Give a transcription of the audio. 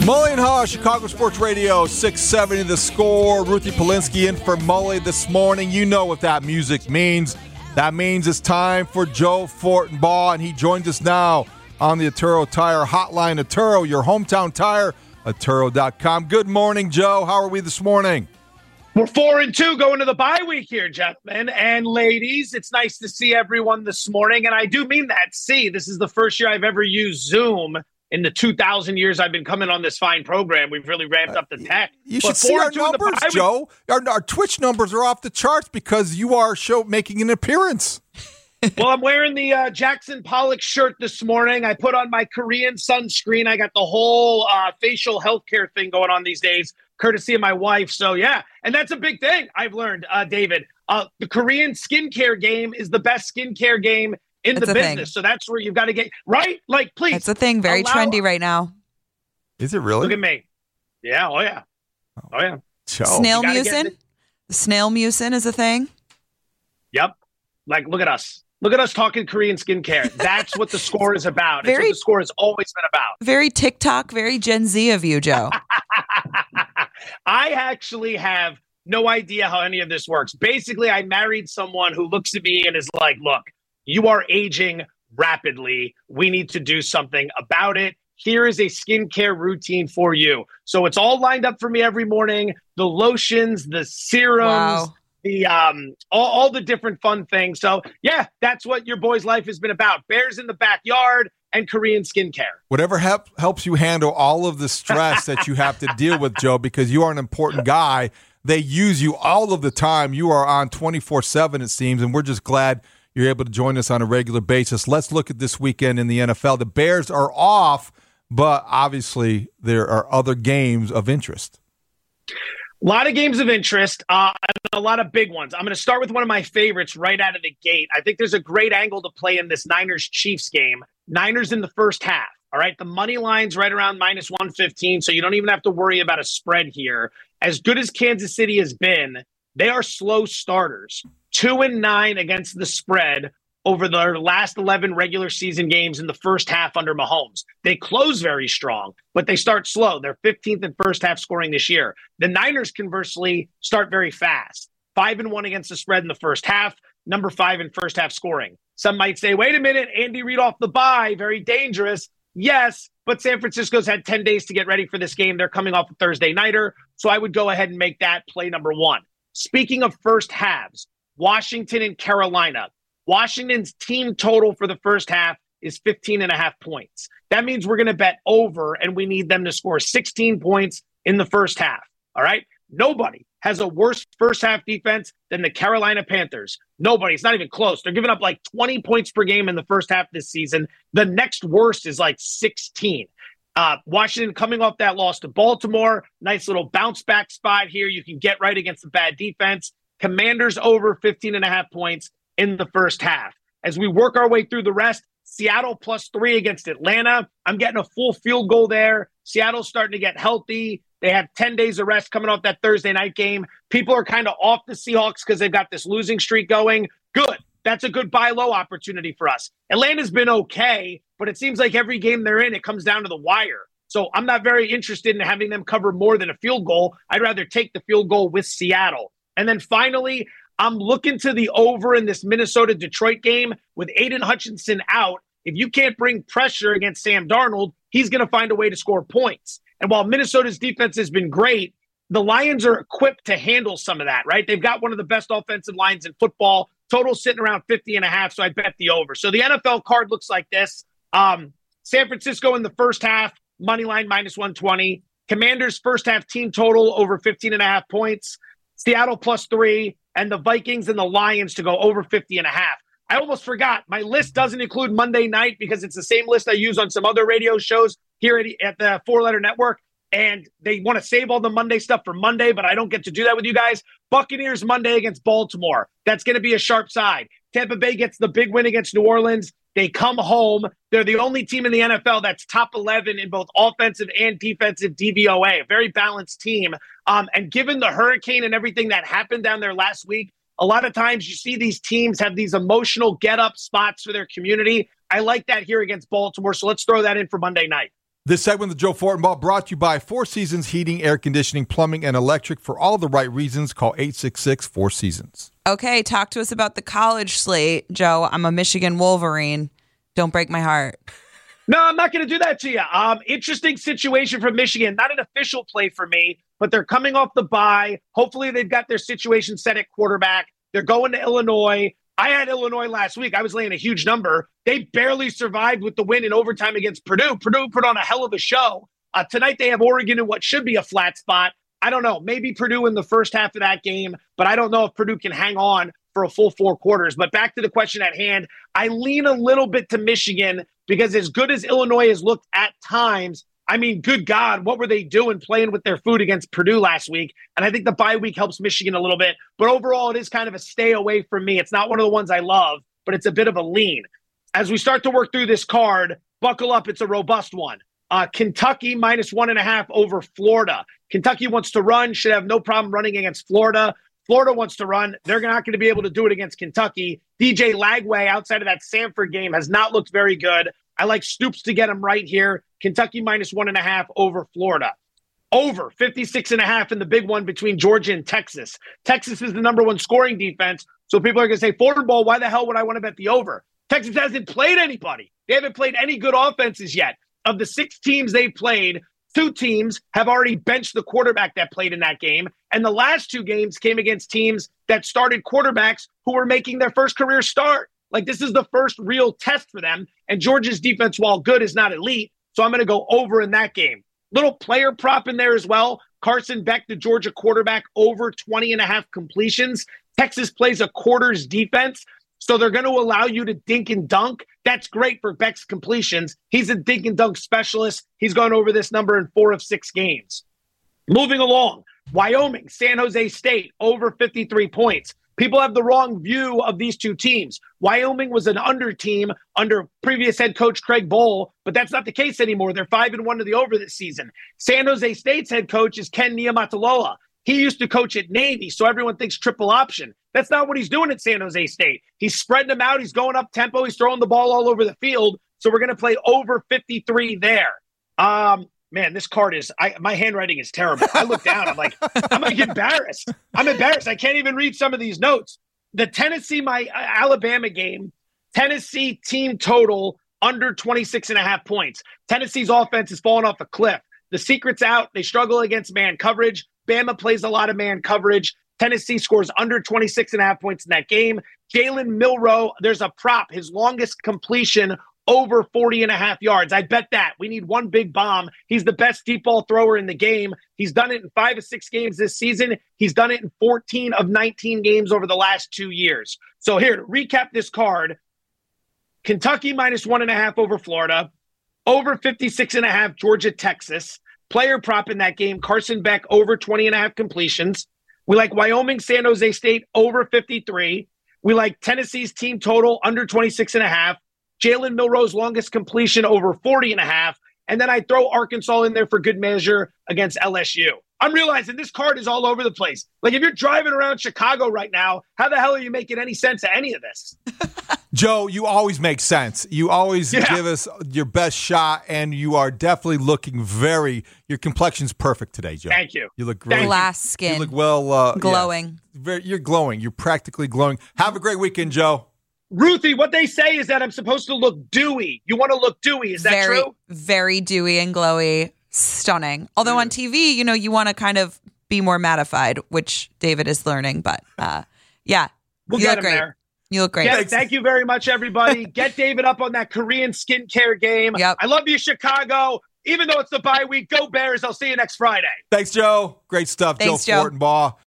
Mully and Haw, Chicago Sports Radio, 670 The Score. Ruthie Polinsky in for Mully this morning. You know what that music means. That means it's time for Joe Fortenbaugh, and he joins us now on the Atturo Tire Hotline. Atturo, your hometown tire, Atturo.com. Good morning, Joe. How are we this morning? We're 4-2 going to the bye week here, gentlemen and ladies. It's nice to see everyone this morning, and I do mean that. This is the first year I've ever used Zoom. In the 2,000 years I've been coming on this fine program, we've really ramped up the tech. You should see our numbers, Joe. Our Twitch numbers are off the charts because you are making an appearance. Well, I'm wearing the Jackson Pollock shirt this morning. I put on my Korean sunscreen. I got the whole facial healthcare thing going on these days, courtesy of my wife. So, yeah, and that's a big thing I've learned, David. The Korean skincare game is the best skincare game in the business. Thing. So that's where you've got to get right. Like, please. It's a thing. Very trendy right now. Is it really? Look at me. Yeah. Oh, yeah. Oh, yeah. Snail mucin? Snail mucin is a thing? Yep. Like, look at us. Look at us talking Korean skincare. That's what the score is about. It's what the score has always been about. Very TikTok, very Gen Z of you, Joe. I actually have no idea how any of this works. Basically, I married someone who looks at me and is like, look, you are aging rapidly. We need to do something about it. Here is a skincare routine for you. So it's all lined up for me every morning. The lotions, the serums, the all the different fun things. So, yeah, that's what your boy's life has been about. Bears in the backyard and Korean skincare. Whatever helps you handle all of the stress that you have to deal with, Joe, because you are an important guy. They use you all of the time. You are on 24/7, it seems, and we're just glad you're able to join us on a regular basis. Let's look at this weekend in the NFL. The Bears are off, but obviously there are other games of interest. A lot of games of interest and a lot of big ones. I'm going to start with one of my favorites right out of the gate. I think there's a great angle to play in this Niners-Chiefs game. Niners in the first half. All right, the money line's right around minus 115, so you don't even have to worry about a spread here. As good as Kansas City has been, they are slow starters. 2-9 against the spread over their last 11 regular season games in the first half under Mahomes. They close very strong, but they start slow. They're 15th in first half scoring this year. The Niners, conversely, start very fast. 5-1 against the spread in the first half, number 5 in first half scoring. Some might say, wait a minute, Andy Reid off the bye, very dangerous. Yes, but San Francisco's had 10 days to get ready for this game. They're coming off a Thursday nighter, so I would go ahead and make that play number 1. Speaking of first halves, Washington and Carolina. Washington's team total for the first half is 15.5 points. That means we're going to bet over, and we need them to score 16 points in the first half. All right? Nobody has a worse first half defense than the Carolina Panthers. Nobody. It's not even close. They're giving up like 20 points per game in the first half this season. The next worst is like 16. Washington coming off that loss to Baltimore. Nice little bounce back spot here. You can get right against the bad defense. Commanders over 15.5 points in the first half. As we work our way through the rest, Seattle +3 against Atlanta. I'm getting a full field goal there. Seattle's starting to get healthy. They have 10 days of rest coming off that Thursday night game. People are kind of off the Seahawks because they've got this losing streak going. Good. That's a good buy low opportunity for us. Atlanta's been okay, but it seems like every game they're in, it comes down to the wire. So I'm not very interested in having them cover more than a field goal. I'd rather take the field goal with Seattle. And then finally, I'm looking to the over in this Minnesota-Detroit game with Aiden Hutchinson out. If you can't bring pressure against Sam Darnold, he's going to find a way to score points. And while Minnesota's defense has been great, the Lions are equipped to handle some of that, right? They've got one of the best offensive lines in football. Total sitting around 50.5, so I bet the over. So the NFL card looks like this. San Francisco in the first half, money line minus 120. Commanders first half team total over 15.5 points. Seattle +3, and the Vikings and the Lions to go over 50.5. I almost forgot. My list doesn't include Monday night because it's the same list I use on some other radio shows here at the Four Letter Network. And they want to save all the Monday stuff for Monday, but I don't get to do that with you guys. Buccaneers Monday against Baltimore. That's going to be a sharp side. Tampa Bay gets the big win against New Orleans. They come home. They're the only team in the NFL that's top 11 in both offensive and defensive DVOA. A very balanced team. And given the hurricane and everything that happened down there last week, a lot of times you see these teams have these emotional get-up spots for their community. I like that here against Baltimore, so let's throw that in for Monday night. This segment of Joe Fortenbaugh brought to you by Four Seasons Heating, Air Conditioning, Plumbing, and Electric. For all the right reasons, call 866-4Seasons. Okay, talk to us about the college slate, Joe. I'm a Michigan Wolverine. Don't break my heart. No, I'm not going to do that to you. Interesting situation for Michigan. Not an official play for me, but they're coming off the bye. Hopefully they've got their situation set at quarterback. They're going to Illinois. I had Illinois last week. I was laying a huge number. They barely survived with the win in overtime against Purdue. Purdue put on a hell of a show. Tonight they have Oregon in what should be a flat spot. I don't know. Maybe Purdue in the first half of that game, but I don't know if Purdue can hang on for a full 4 quarters. But back to the question at hand, I lean a little bit to Michigan because as good as Illinois has looked at times, I mean, good God, what were they doing playing with their food against Purdue last week? And I think the bye week helps Michigan a little bit. But overall, it is kind of a stay away from me. It's not one of the ones I love, but it's a bit of a lean. As we start to work through this card, buckle up. It's a robust one. Kentucky -1.5 over Florida. Kentucky wants to run, should have no problem running against Florida. Florida wants to run. They're not going to be able to do it against Kentucky. DJ Lagway, outside of that Samford game, has not looked very good. I like Stoops to get him right here. Kentucky -1.5 over Florida. Over 56.5 in the big one between Georgia and Texas. Texas is the number 1 scoring defense. So people are going to say, Fortenbaugh, why the hell would I want to bet the over? Texas hasn't played anybody. They haven't played any good offenses yet. Of the 6 teams they've played, 2 teams have already benched the quarterback that played in that game. And the last 2 games came against teams that started quarterbacks who were making their first career start. Like, this is the first real test for them. And Georgia's defense, while good, is not elite. So I'm going to go over in that game. Little player prop in there as well. Carson Beck, the Georgia quarterback, over 20.5 completions. Texas plays a quarters defense, so they're going to allow you to dink and dunk. That's great for Beck's completions. He's a dink and dunk specialist. He's gone over this number in 4 of 6 games. Moving along, Wyoming, San Jose State, over 53 points. People have the wrong view of these 2 teams. Wyoming was an under team under previous head coach Craig Bohl, but that's not the case anymore. They're 5-1 to the over this season. San Jose State's head coach is Ken Niumatalolo. He used to coach at Navy, so everyone thinks triple option. That's not what he's doing at San Jose State. He's spreading them out. He's going up tempo. He's throwing the ball all over the field. So we're going to play over 53 there. Man, this card is my handwriting is terrible. I look down. I'm like, I'm like embarrassed. I'm embarrassed. I can't even read some of these notes. The Tennessee, Alabama game, Tennessee team total under 26.5 points. Tennessee's offense has fallen off a cliff. The secret's out. They struggle against man coverage. Bama plays a lot of man coverage. Tennessee scores under 26.5 points in that game. Jalen Milroe, there's a prop. His longest completion over 40.5 yards. I bet that. We need one big bomb. He's the best deep ball thrower in the game. He's done it in 5 of 6 games this season. He's done it in 14 of 19 games over the last 2 years. So here, to recap this card, Kentucky -1.5 over Florida, over 56.5 Georgia, Texas. Player prop in that game, Carson Beck, over 20.5 completions. We like Wyoming, San Jose State, over 53. We like Tennessee's team total, under 26.5. Jalen Milroe's longest completion, over 40.5. And then I throw Arkansas in there for good measure against LSU. I'm realizing this card is all over the place. Like, if you're driving around Chicago right now, how the hell are you making any sense of any of this? Joe, you always make sense. You always give us your best shot, and you are definitely looking your complexion's perfect today, Joe. Thank you. You look great. Glass skin. You look well. Glowing. Yeah, you're glowing. You're practically glowing. Have a great weekend, Joe. Ruthie, what they say is that I'm supposed to look dewy. You want to look dewy. Is that true? Very dewy and glowy. Stunning. Although on TV, you want to kind of be more mattified, which David is learning. But yeah, we'll you get look him great. there. You look great. Yeah, thank you very much, everybody. Get David up on that Korean skincare game. Yep. I love you, Chicago. Even though it's the bye week, go Bears. I'll see you next Friday. Thanks, Joe. Great stuff. Thanks, Joe Fortenbaugh.